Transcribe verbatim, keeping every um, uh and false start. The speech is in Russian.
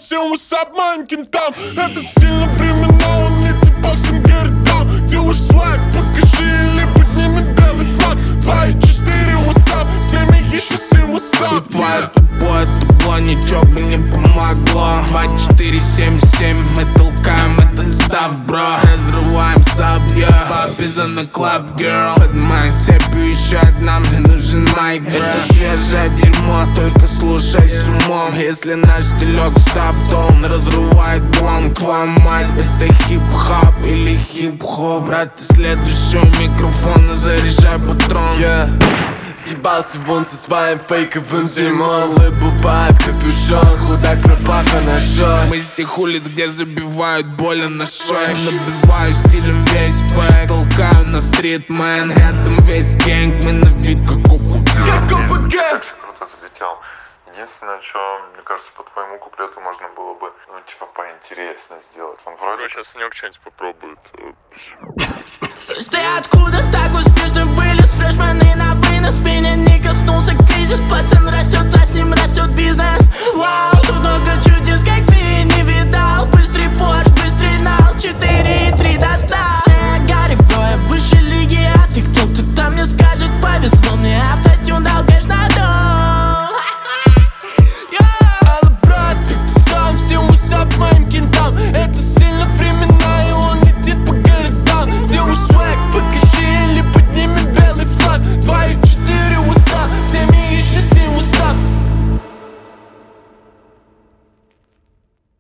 всем высап моим кентам. Это сильно времена, он летит по всем городам. Делаешь свайп, покажи или поднимем белый флаг. Два и четыре высап, семь и еще семь высап. Твое тупое тупло ничего бы не помогло. Два, четыре, семь, семь, мы толкаем этот став, бро. Разрываем сабьё, папиза на club, girl. Поднимаем цепью, еще одна, мне нужен майк, бро. Это свежее дерьмо, только слушай с умом. Если наш стилек став, то он разрывает бланк. Твоя мать, это хип-хоп или хип-хоп. Брат, ты следующего микрофона, заряжай патрон. Yeah. Съебался вон со своим фейковым дерьмом. Лыбубает капюшон, худак рубаха ножой. Мы с тех улиц, где забивают боли на шее. Набиваю стилем весь бэк, толкаю на стрит Мэнхэттен. Весь гэнг, мы на вид как ОПГ. Как ОПГ. Круто залетел. Единственное, что, мне кажется, по твоему куплету можно было бы, ну, типа, поинтереснее сделать. Он вроде... Сейчас Санек что-нибудь попробует. Слышь, ты откуда так успешно вылез, фрешмен?